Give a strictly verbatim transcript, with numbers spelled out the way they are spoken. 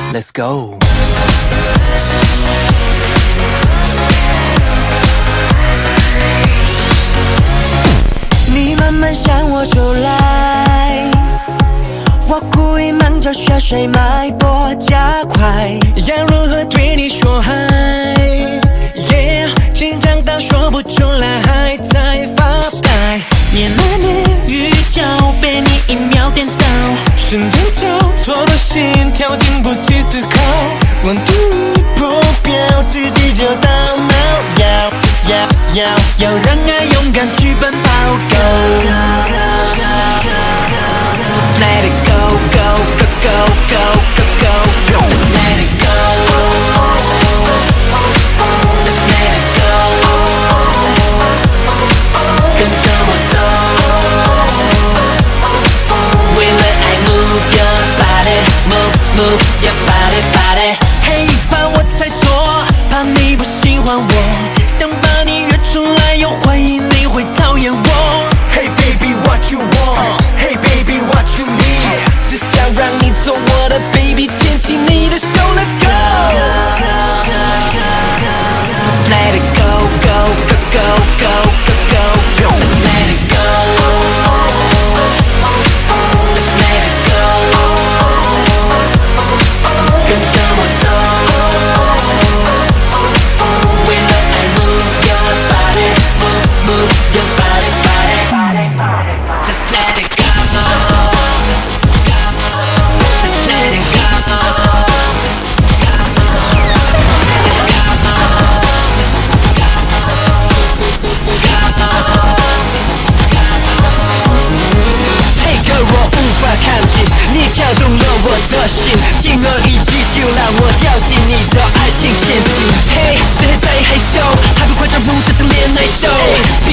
Let's go。 你慢慢向我走来，我故意忙着下水，脉搏加快。 要如何对你说嗨？ Yeah， 紧张到说不出来，还在发呆。 年来年语交被你一秒颠倒， 瞬间交错的心跳，经不起思考。 温度一破表，自己就到毛，要要要要让爱勇敢去奔跑。Go， Just let it go go go go go go go Just let it go Just let it go 跟着我走，为了爱 move your body move move your body body 嘿，怕我猜错，怕你不喜欢我，想把你约出来，又怀疑你会讨厌我。Hey baby what you want？ Hey baby what you need？ 只想让你做我的 baby， 牵起你的手 ，Let's go。 Just let it go go go go go go go Just let it go Just let it go 跟着我走，为了爱 move your body move move your body body Just let it go Just let it go 你跳动了我的心，轻而易举就让我掉进你的爱情陷阱。嘿，谁还在害羞？还不快加入这场恋爱秀？